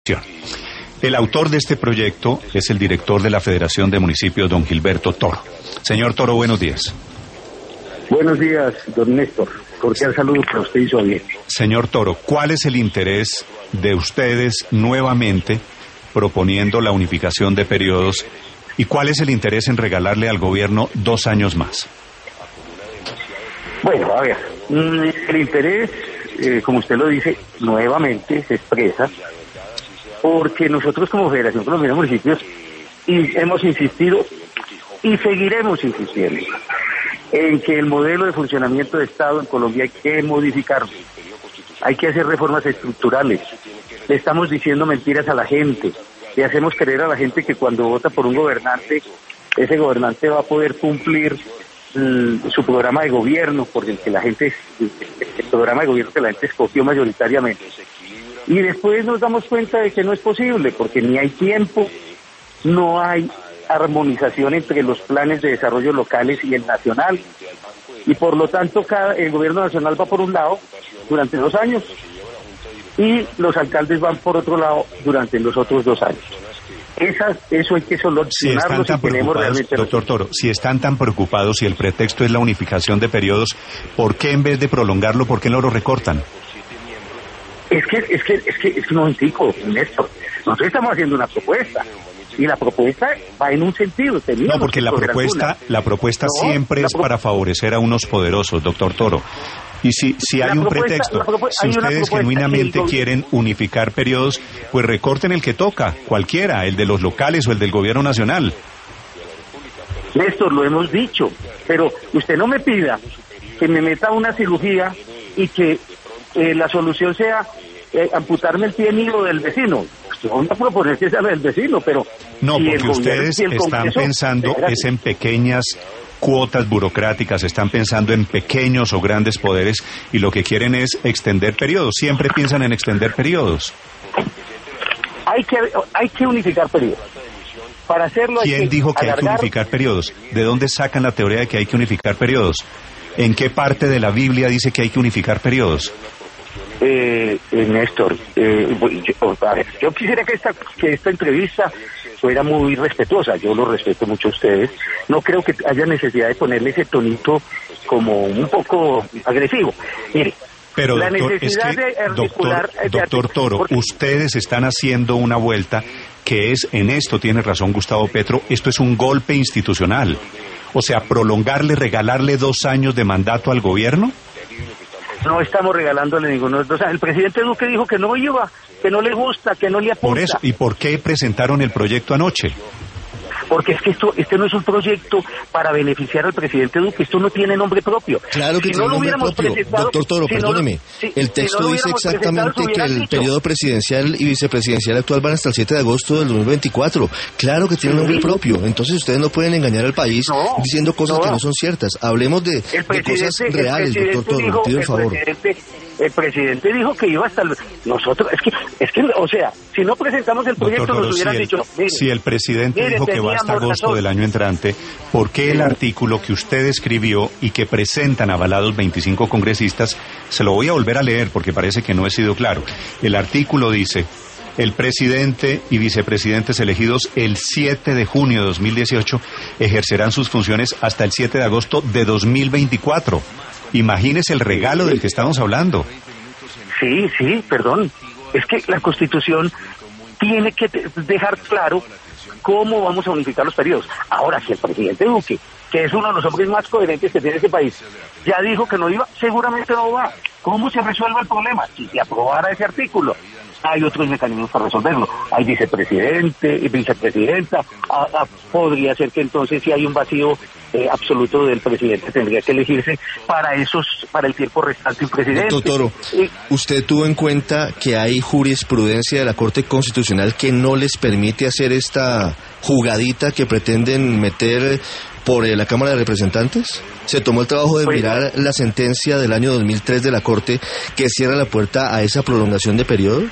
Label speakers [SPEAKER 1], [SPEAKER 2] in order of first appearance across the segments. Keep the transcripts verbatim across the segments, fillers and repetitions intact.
[SPEAKER 1] El autor de este proyecto es el director de la Federación de Municipios, don Gilberto Toro. Señor Toro, buenos días.
[SPEAKER 2] Buenos días, don Néstor. Cordial saludo para usted y su audiencia.
[SPEAKER 1] Señor Toro, ¿cuál es el interés de ustedes nuevamente proponiendo la unificación de periodos y cuál es el interés en regalarle al gobierno dos años más?
[SPEAKER 2] Bueno, a ver, el interés, eh, como usted lo dice, nuevamente se expresa porque nosotros como Federación Colombiana de Municipios y hemos insistido y seguiremos insistiendo en que el modelo de funcionamiento de Estado en Colombia hay que modificarlo, hay que hacer reformas estructurales. Le estamos diciendo mentiras a la gente, le hacemos creer a la gente que cuando vota por un gobernante, ese gobernante va a poder cumplir mm, su programa de gobierno, porque el que la gente, el programa de gobierno que la gente escogió mayoritariamente. Y después nos damos cuenta de que no es posible, porque ni hay tiempo, no hay armonización entre los planes de desarrollo locales y el nacional. Y por lo tanto, cada, el gobierno nacional va por un lado durante dos años y los alcaldes van por otro lado durante los otros dos años. Esas, eso hay que solucionarlo si, si tenemos realmente...
[SPEAKER 1] Doctor Toro, si están tan preocupados y el pretexto es la unificación de periodos, ¿por qué en vez de prolongarlo, por qué no lo recortan?
[SPEAKER 2] Es que, es que, es que, es que un momentico, Néstor. Nosotros estamos haciendo una propuesta y la propuesta va en un sentido.
[SPEAKER 1] No, porque la propuesta, la propuesta no, siempre la pro... es para favorecer a unos poderosos, doctor Toro. Y si, si hay un pretexto, si ustedes genuinamente quieren unificar periodos, pues recorten el que toca, cualquiera, el de los locales o el del gobierno nacional.
[SPEAKER 2] Néstor, lo hemos dicho, pero usted no me pida que me meta una cirugía y que eh, la solución sea eh, amputarme el pie mío del vecino. Vamos a proponer que sea del vecino, pero...
[SPEAKER 1] No,
[SPEAKER 2] si
[SPEAKER 1] porque ustedes si están Congreso, pensando es en pequeñas cuotas burocráticas, están pensando en pequeños o grandes poderes y lo que quieren es extender periodos, siempre piensan en extender periodos.
[SPEAKER 2] Hay que, hay que unificar periodos. Para hacerlo
[SPEAKER 1] ¿Quién
[SPEAKER 2] hay que
[SPEAKER 1] dijo que
[SPEAKER 2] alargar...
[SPEAKER 1] hay que unificar periodos? ¿De dónde sacan la teoría de que hay que unificar periodos? ¿En qué parte de la Biblia dice que hay que unificar periodos?
[SPEAKER 2] Eh, eh, Néstor, eh, yo, a ver, yo quisiera que esta, que esta entrevista fuera muy respetuosa, yo lo respeto mucho a ustedes, no creo que haya necesidad de ponerle ese tonito como un poco agresivo. Mire,
[SPEAKER 1] pero
[SPEAKER 2] la
[SPEAKER 1] doctor,
[SPEAKER 2] necesidad
[SPEAKER 1] es que,
[SPEAKER 2] de articular...
[SPEAKER 1] Doctor, doctor Toro, porque... ustedes están haciendo una vuelta que es, en esto tiene razón Gustavo Petro, esto es un golpe institucional, o sea, prolongarle, regalarle dos años de mandato al gobierno.
[SPEAKER 2] No estamos regalándole ninguno de los dos. El presidente Duque dijo que no iba, que no le gusta, que no le apunta.
[SPEAKER 1] Por eso, ¿y por qué presentaron el proyecto anoche?
[SPEAKER 2] Porque es que esto, este no es un proyecto para beneficiar al presidente Duque, esto no tiene nombre propio.
[SPEAKER 3] Claro que
[SPEAKER 2] si
[SPEAKER 3] tiene
[SPEAKER 2] no
[SPEAKER 3] nombre propio, doctor Toro, si perdóneme, no, si, el texto si no dice exactamente que el dicho. periodo presidencial y vicepresidencial actual van hasta el siete de agosto del dos mil veinticuatro, claro que tiene sí. nombre propio, entonces ustedes no pueden engañar al país no, diciendo cosas no. que no son ciertas, hablemos de, de cosas reales, doctor Toro, dijo, pido el favor.
[SPEAKER 2] El presidente dijo que iba hasta el... Nosotros, es que, es que, o sea, si no presentamos el proyecto Toro, nos hubieran
[SPEAKER 1] si el,
[SPEAKER 2] dicho... Mire,
[SPEAKER 1] si el presidente
[SPEAKER 2] mire,
[SPEAKER 1] dijo que va hasta agosto razón. del año entrante, ¿por qué el artículo que usted escribió y que presentan avalados veinticinco congresistas, se lo voy a volver a leer porque parece que no he sido claro? El artículo dice... El presidente y vicepresidentes elegidos el siete de junio de dos mil dieciocho ejercerán sus funciones hasta el siete de agosto de dos mil veinticuatro. Imagínese el regalo del que estamos hablando.
[SPEAKER 2] Sí, sí, perdón. Es que la Constitución tiene que dejar claro cómo vamos a unificar los periodos. Ahora, si el presidente Duque, que es uno de los hombres más coherentes que tiene este país, ya dijo que no iba, seguramente no va. ¿Cómo se resuelve el problema? Si se aprobara ese artículo. Hay otros mecanismos para resolverlo. Hay vicepresidente y vicepresidenta. A, a, podría ser que entonces si hay un vacío eh, absoluto del presidente tendría que elegirse para esos, para el tiempo restante un presidente.
[SPEAKER 3] Doctor Toro, y, ¿usted tuvo en cuenta que hay jurisprudencia de la Corte Constitucional que no les permite hacer esta jugadita que pretenden meter por eh, la Cámara de Representantes? ¿Se tomó el trabajo de mirar la sentencia del año dos mil tres de la Corte que cierra la puerta a esa prolongación de periodos?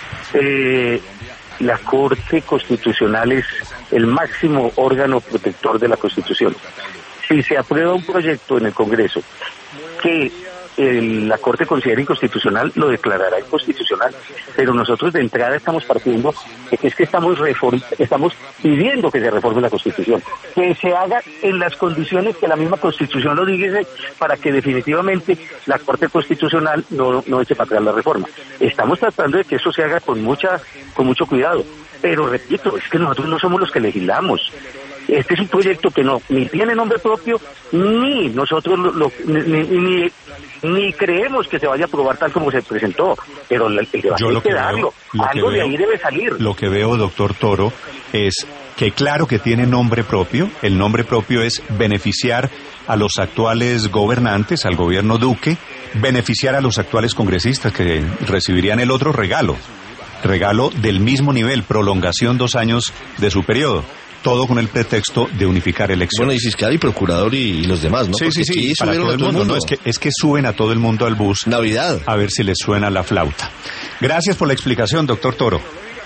[SPEAKER 2] Eh, la Corte Constitucional es el máximo órgano protector de la Constitución. Si se aprueba un proyecto en el Congreso que el, la Corte considera inconstitucional, lo declarará inconstitucional, pero nosotros de entrada estamos partiendo de que es que estamos reform, estamos pidiendo que se reforme la Constitución, que se haga en las condiciones que la misma Constitución lo dice, para que definitivamente la Corte Constitucional no, no eche para atrás la reforma. Estamos tratando de que eso se haga con mucha, con mucho cuidado, pero repito, es que nosotros no somos los que legislamos. Este es un proyecto que no ni tiene nombre propio, ni nosotros lo, lo, ni, ni, ni creemos que se vaya a aprobar tal como se presentó, pero el, el debate hay que darlo, algo de ahí debe salir.
[SPEAKER 1] Lo que veo, doctor Toro, es que claro que tiene nombre propio, el nombre propio es beneficiar a los actuales gobernantes, al gobierno Duque, beneficiar a los actuales congresistas que recibirían el otro regalo, regalo del mismo nivel, prolongación dos años de su periodo. Todo con el pretexto de unificar elecciones.
[SPEAKER 3] Bueno, y fiscal y procurador y, y los demás, ¿no?
[SPEAKER 1] Sí,
[SPEAKER 3] Porque
[SPEAKER 1] sí, sí,
[SPEAKER 3] para todo el mundo.
[SPEAKER 1] mundo. No, es que, es que suben a todo el mundo al bus.
[SPEAKER 3] Navidad.
[SPEAKER 1] A ver si les suena la flauta. Gracias por la explicación, doctor Toro.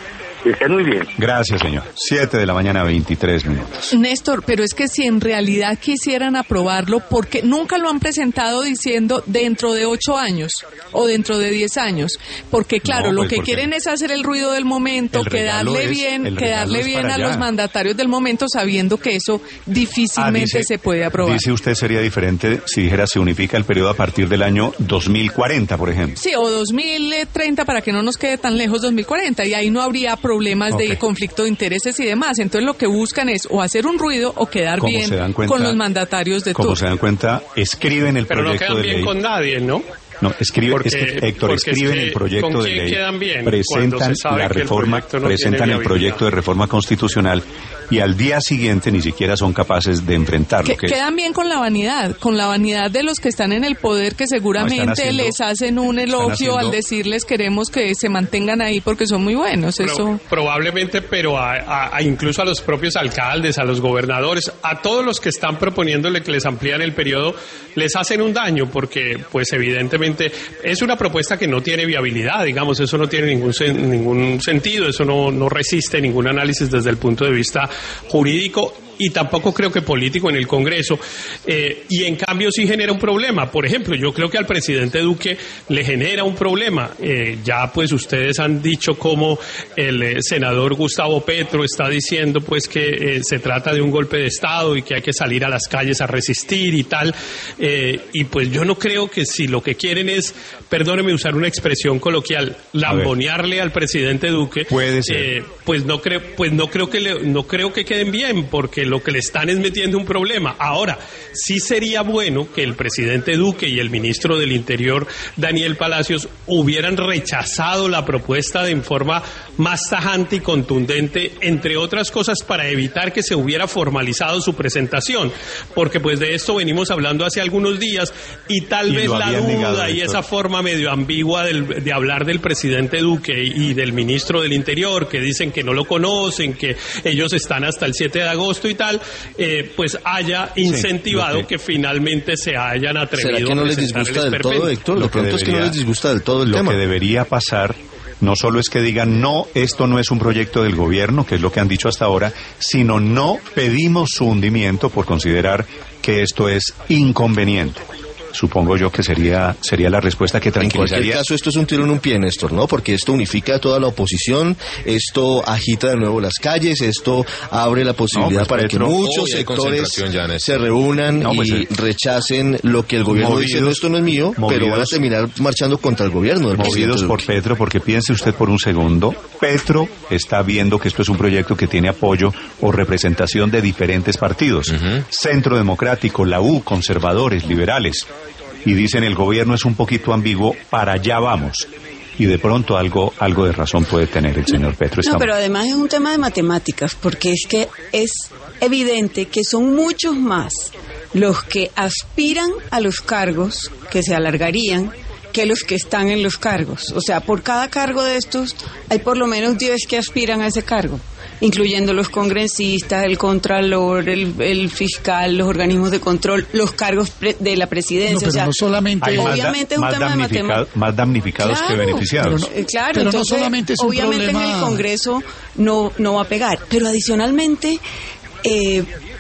[SPEAKER 2] Estén muy bien.
[SPEAKER 1] Gracias, señor. Siete de la mañana, veintitrés minutos.
[SPEAKER 4] Néstor, pero es que si en realidad quisieran aprobarlo, porque nunca lo han presentado diciendo dentro de ocho años o dentro de diez años, porque claro,
[SPEAKER 1] No, pues
[SPEAKER 4] lo que
[SPEAKER 1] porque
[SPEAKER 4] quieren es hacer el ruido del momento,
[SPEAKER 1] el
[SPEAKER 4] quedarle
[SPEAKER 1] es,
[SPEAKER 4] bien, quedarle bien a
[SPEAKER 1] allá.
[SPEAKER 4] los mandatarios del momento, sabiendo que eso difícilmente
[SPEAKER 1] Ah, dice,
[SPEAKER 4] se puede aprobar.
[SPEAKER 1] Dice usted sería diferente si dijera se unifica el periodo a partir del año dos mil cuarenta, por ejemplo.
[SPEAKER 4] Sí, o dos mil treinta, para que no nos quede tan lejos dos mil cuarenta, y ahí no habría problemas okay. de conflicto de intereses y demás. Entonces lo que buscan es o hacer un ruido o quedar
[SPEAKER 1] como
[SPEAKER 4] bien
[SPEAKER 1] cuenta,
[SPEAKER 4] con los mandatarios de
[SPEAKER 1] Como
[SPEAKER 4] turno.
[SPEAKER 1] se dan cuenta, escriben el
[SPEAKER 5] Pero
[SPEAKER 1] proyecto
[SPEAKER 5] no
[SPEAKER 1] de
[SPEAKER 5] quedan bien
[SPEAKER 1] ley.
[SPEAKER 5] con nadie, ¿no?
[SPEAKER 1] No, escribe,
[SPEAKER 5] porque,
[SPEAKER 1] es que, Héctor, escriben
[SPEAKER 5] es que,
[SPEAKER 1] el proyecto de ley,
[SPEAKER 5] quedan bien
[SPEAKER 1] presentan la reforma, el no presentan el proyecto de reforma constitucional y al día siguiente ni siquiera son capaces de enfrentarlo.
[SPEAKER 4] Que,
[SPEAKER 1] que
[SPEAKER 4] quedan bien con la vanidad, con la vanidad de los que están en el poder, que seguramente no, haciendo, les hacen un elogio haciendo, al decirles queremos que se mantengan ahí porque son muy buenos.
[SPEAKER 5] Pro,
[SPEAKER 4] eso
[SPEAKER 5] Probablemente, pero a, a, a incluso a los propios alcaldes, a los gobernadores, a todos los que están proponiéndole que les amplían el periodo, les hacen un daño porque, pues evidentemente, es una propuesta que no tiene viabilidad, digamos, eso no tiene ningún ningún sentido, eso no, no resiste ningún análisis desde el punto de vista jurídico y tampoco creo que político en el Congreso, eh, y en cambio sí genera un problema. Por ejemplo, yo creo que al presidente Duque le genera un problema. Eh, ya pues ustedes han dicho cómo el eh, senador Gustavo Petro está diciendo pues que eh, se trata de un golpe de Estado y que hay que salir a las calles a resistir y tal, eh, y pues yo no creo que si lo que quieren es, perdóneme usar una expresión coloquial, lambonearle al presidente Duque,
[SPEAKER 1] puede ser.
[SPEAKER 5] Eh, pues no creo, pues no creo que le, no creo que queden bien, porque lo que le están es metiendo un problema. Ahora, sí sería bueno que el presidente Duque y el ministro del Interior, Daniel Palacios, hubieran rechazado la propuesta de en forma más tajante y contundente, entre otras cosas para evitar que se hubiera formalizado su presentación, porque pues de esto venimos hablando hace algunos días y tal
[SPEAKER 1] y
[SPEAKER 5] vez la duda
[SPEAKER 1] negado,
[SPEAKER 5] y esa forma medio ambigua del, de hablar del presidente Duque y del ministro del Interior, que dicen que no lo conocen, que ellos están hasta el siete de agosto y tal, eh, pues haya incentivado sí, que, que finalmente se hayan atrevido.
[SPEAKER 3] ¿Será que no les disgusta del todo, Héctor? Lo pronto es que no les disgusta del todo el
[SPEAKER 1] lo
[SPEAKER 3] tema.
[SPEAKER 1] Lo que debería pasar no solo es que digan, no, esto no es un proyecto del gobierno, que es lo que han dicho hasta ahora, sino no pedimos su hundimiento por considerar que esto es inconveniente. Supongo yo que sería sería la respuesta que tranquilizaría.
[SPEAKER 3] En cualquier caso, esto es un tiro en un pie, Néstor, ¿no? Porque esto unifica a toda la oposición, esto agita de nuevo las calles, esto abre la posibilidad no, pues, para Petro, que muchos sectores ya, se reúnan no, pues, y rechacen lo que el gobierno movidos, dice, no, esto no es mío, movidos, pero van a terminar marchando contra el gobierno. Del
[SPEAKER 1] movidos por Petro, porque piense usted por un segundo, Petro está viendo que esto es un proyecto que tiene apoyo o representación de diferentes partidos. Uh-huh. Centro Democrático, la U, conservadores, liberales. Y dicen el gobierno es un poquito ambiguo, para allá vamos. Y de pronto algo algo de razón puede tener el señor Petro.
[SPEAKER 6] No, pero además es un tema de matemáticas, porque es que es evidente que son muchos más los que aspiran a los cargos que se alargarían que los que están en los cargos. O sea, por cada cargo de estos hay por lo menos diez que aspiran a ese cargo, incluyendo los congresistas, el contralor, el, el fiscal, los organismos de control, los cargos pre- de la presidencia. No,
[SPEAKER 7] pero
[SPEAKER 6] o sea,
[SPEAKER 7] no solamente
[SPEAKER 1] hay
[SPEAKER 6] obviamente
[SPEAKER 1] más,
[SPEAKER 6] es un tema de matemáticas.
[SPEAKER 1] Más damnificados
[SPEAKER 6] claro,
[SPEAKER 1] que beneficiados.
[SPEAKER 6] Pero no, claro,
[SPEAKER 7] pero
[SPEAKER 6] entonces,
[SPEAKER 7] no solamente es un
[SPEAKER 6] obviamente
[SPEAKER 7] problema...
[SPEAKER 6] en el Congreso no, no va a pegar. Pero adicionalmente, eh,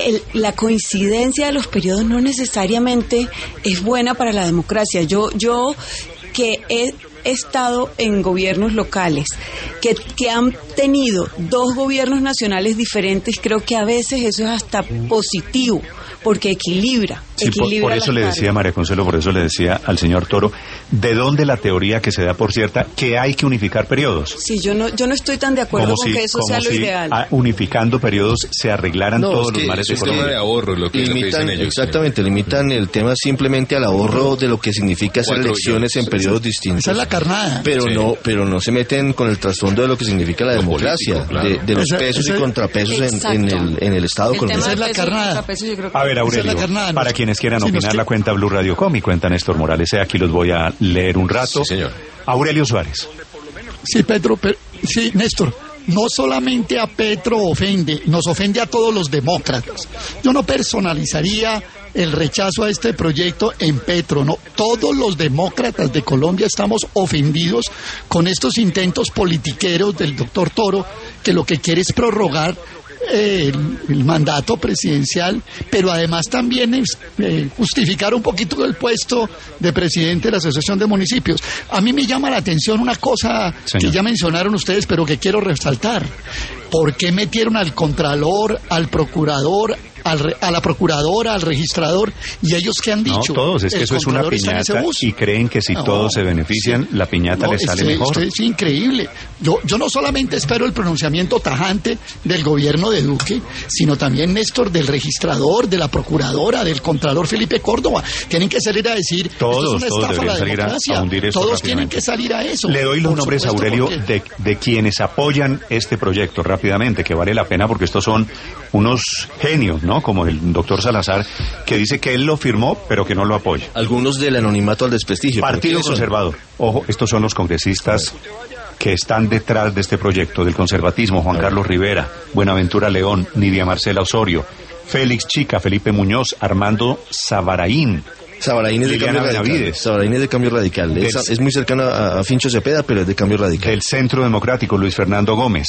[SPEAKER 6] el, la coincidencia de los periodos no necesariamente es buena para la democracia. Yo, yo que he estado en gobiernos locales que, que han tenido dos gobiernos nacionales diferentes, creo que a veces eso es hasta positivo, porque equilibra.
[SPEAKER 1] Sí,
[SPEAKER 6] equilibra
[SPEAKER 1] por, por eso le
[SPEAKER 6] cargas.
[SPEAKER 1] decía, María Consuelo, por eso le decía al señor Toro, ¿de dónde la teoría que se da por cierta que hay que unificar periodos?
[SPEAKER 6] Sí, yo no, yo no estoy tan de acuerdo
[SPEAKER 1] Como
[SPEAKER 6] con
[SPEAKER 1] si,
[SPEAKER 6] que eso
[SPEAKER 1] como
[SPEAKER 6] sea lo
[SPEAKER 1] si
[SPEAKER 6] ideal.
[SPEAKER 1] a, unificando periodos se arreglaran
[SPEAKER 3] No,
[SPEAKER 1] todos
[SPEAKER 3] es que
[SPEAKER 1] los males
[SPEAKER 3] es un tema
[SPEAKER 1] económicos.
[SPEAKER 7] de ahorro, lo que, lo que
[SPEAKER 3] Limitan,
[SPEAKER 7] dicen ellos.
[SPEAKER 3] exactamente, limitan el tema simplemente al ahorro de lo que significa hacer
[SPEAKER 7] Cuatro
[SPEAKER 3] elecciones en
[SPEAKER 7] billones.
[SPEAKER 3] periodos distintos.
[SPEAKER 8] Esa es la carnada.
[SPEAKER 3] Pero
[SPEAKER 7] Sí.
[SPEAKER 3] no, pero no se meten con el trasfondo de lo que significa la
[SPEAKER 7] Lo
[SPEAKER 3] democracia,
[SPEAKER 7] político, claro.
[SPEAKER 3] de, de los
[SPEAKER 8] Esa-
[SPEAKER 3] pesos
[SPEAKER 8] esa-
[SPEAKER 3] y contrapesos en, en
[SPEAKER 6] Exacto.
[SPEAKER 3] el, en el Estado
[SPEAKER 6] El
[SPEAKER 3] colombiano.
[SPEAKER 8] Esa es la
[SPEAKER 6] tema de pesos y
[SPEAKER 8] carnada.
[SPEAKER 6] contrapesos, yo creo que-
[SPEAKER 1] A ver,
[SPEAKER 8] Esa es la
[SPEAKER 1] Aurelio,
[SPEAKER 8] carnada.
[SPEAKER 1] para
[SPEAKER 8] Nos-
[SPEAKER 1] quienes quieran
[SPEAKER 8] sí, nos
[SPEAKER 1] opinar,
[SPEAKER 8] que-
[SPEAKER 1] la cuenta Blue Radio Com y cuenta Néstor Morales. Eh, Aquí los voy a leer un rato.
[SPEAKER 7] Sí, señor.
[SPEAKER 1] Aurelio Suárez.
[SPEAKER 8] Sí, Pedro, pero- sí, Néstor, no solamente a Petro ofende, nos ofende a todos los demócratas. Yo no personalizaría el rechazo a este proyecto en Petro, no. Todos los demócratas de Colombia estamos ofendidos con estos intentos politiqueros del doctor Toro, que lo que quiere es prorrogar eh, el, el mandato presidencial, pero además también es, eh, justificar un poquito el puesto de presidente de la Asociación de Municipios. A mí me llama la atención una cosa
[SPEAKER 1] Señor.
[SPEAKER 8] que ya mencionaron ustedes, pero que quiero resaltar. ¿Por qué metieron al contralor, al procurador, al re- a la procuradora, al registrador? ¿Y ellos qué han
[SPEAKER 1] No,
[SPEAKER 8] dicho?
[SPEAKER 1] todos, es que
[SPEAKER 8] El
[SPEAKER 1] eso es una
[SPEAKER 8] contralor está en ese
[SPEAKER 1] piñata
[SPEAKER 8] bus.
[SPEAKER 1] y creen que si
[SPEAKER 8] No,
[SPEAKER 1] todos se benefician, la piñata
[SPEAKER 8] No,
[SPEAKER 1] les sale
[SPEAKER 8] esto-
[SPEAKER 1] mejor.
[SPEAKER 8] esto es increíble. Yo, yo no solamente espero el pronunciamiento tajante del gobierno de Duque, sino también, Néstor, del registrador, de la procuradora, del contralor Felipe Córdoba. Tienen que salir a decir,
[SPEAKER 1] Todos,
[SPEAKER 8] esto es una
[SPEAKER 1] todos
[SPEAKER 8] estafa a
[SPEAKER 1] deberían
[SPEAKER 8] la
[SPEAKER 1] salir a-
[SPEAKER 8] democracia.
[SPEAKER 1] a hundir esto
[SPEAKER 8] Todos tienen
[SPEAKER 1] rápidamente.
[SPEAKER 8] que salir a eso.
[SPEAKER 1] Le doy los
[SPEAKER 8] Por
[SPEAKER 1] nombres,
[SPEAKER 8] supuesto,
[SPEAKER 1] Aurelio,
[SPEAKER 8] porque-
[SPEAKER 1] de, de quienes apoyan este proyecto rápidamente, que vale la pena porque estos son unos genios, ¿no? Como el doctor Salazar, que dice que él lo firmó, pero que no lo apoya.
[SPEAKER 3] Algunos del anonimato al desprestigio. ¿pero
[SPEAKER 1] Partido
[SPEAKER 3] quiénes son?
[SPEAKER 1] Conservador. Ojo, estos son los congresistas que están detrás de este proyecto del conservatismo. Juan Carlos Rivera, Buenaventura León, Nidia Marcela Osorio, Félix Chica, Felipe Muñoz, Armando Sabaraín.
[SPEAKER 3] Sabaraín es de
[SPEAKER 1] Liliana
[SPEAKER 3] Cambio Radical.
[SPEAKER 1] Benavides.
[SPEAKER 3] Sabaraín es de Cambio Radical. Es,
[SPEAKER 1] Del-
[SPEAKER 3] es muy cercano a, a Fincho Cepeda, pero es de Cambio Radical.
[SPEAKER 1] Del Centro Democrático, Luis Fernando Gómez.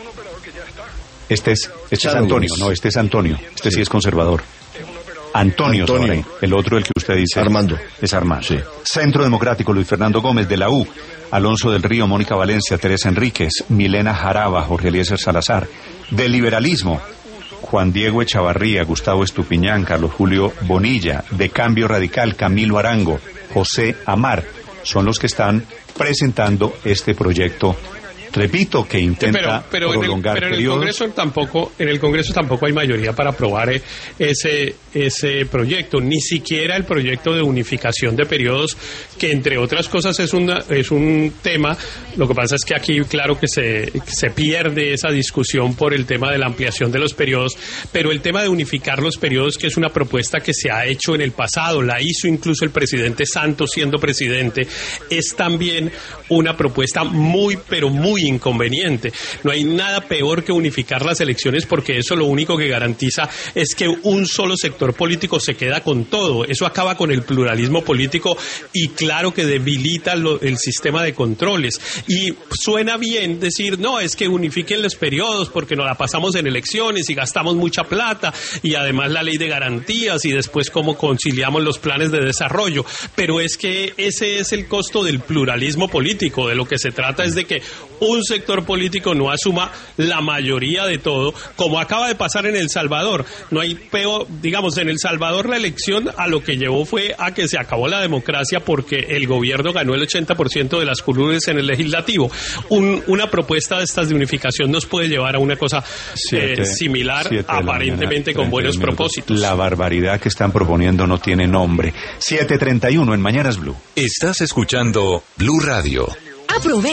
[SPEAKER 1] Este es, este es
[SPEAKER 3] Chano
[SPEAKER 1] Antonio,
[SPEAKER 3] Gómez.
[SPEAKER 1] no, este es Antonio. Este sí, es conservador. Antonio,
[SPEAKER 3] Antonio.
[SPEAKER 1] Sabaraín. El otro, el que usted dice.
[SPEAKER 3] Armando.
[SPEAKER 1] Es Armando.
[SPEAKER 3] Sí.
[SPEAKER 1] Centro Democrático, Luis Fernando Gómez, de la U. Alonso del Río, Mónica Valencia, Teresa Enríquez, Milena Jaraba, Jorge Eliezer Salazar. Del Liberalismo, Juan Diego Echavarría, Gustavo Estupiñán, Carlos Julio Bonilla. De Cambio Radical, Camilo Arango, José Amar. Son los que están presentando este proyecto. Repito, que intenta
[SPEAKER 5] pero, pero en el,
[SPEAKER 1] prolongar
[SPEAKER 5] pero en el
[SPEAKER 1] periodos.
[SPEAKER 5] Congreso tampoco en el Congreso tampoco hay mayoría para aprobar eh, ese ese proyecto, ni siquiera el proyecto de unificación de periodos, que entre otras cosas es una es un tema. Lo que pasa es que aquí claro que se que se pierde esa discusión por el tema de la ampliación de los periodos, pero el tema de unificar los periodos, que es una propuesta que se ha hecho en el pasado, la hizo incluso el presidente Santos siendo presidente, es también una propuesta muy pero muy inconveniente. No hay nada peor que unificar las elecciones, porque eso lo único que garantiza es que un solo sector político se queda con todo. Eso acaba con el pluralismo político y claro que debilita lo, el sistema de controles. Y suena bien decir, no, es que unifiquen los periodos porque nos la pasamos en elecciones y gastamos mucha plata y además la ley de garantías y después cómo conciliamos los planes de desarrollo. Pero es que ese es el costo del pluralismo político. De lo que se trata es de que un sector político no asuma la mayoría de todo, como acaba de pasar en El Salvador. No hay peor, digamos, en El Salvador la elección a lo que llevó fue a que se acabó la democracia porque el gobierno ganó el ochenta por ciento de las curules en el legislativo. Un, una propuesta de estas de unificación nos puede llevar a una cosa
[SPEAKER 1] Siete-
[SPEAKER 5] eh, similar,
[SPEAKER 1] siete de la
[SPEAKER 5] aparentemente
[SPEAKER 1] mañana,
[SPEAKER 5] con buenos
[SPEAKER 1] treinta y un minutos.
[SPEAKER 5] propósitos.
[SPEAKER 1] La barbaridad que están proponiendo no tiene nombre. siete treinta y uno en Mañanas Blue.
[SPEAKER 9] Estás escuchando Blue Radio.
[SPEAKER 10] Aprovecha.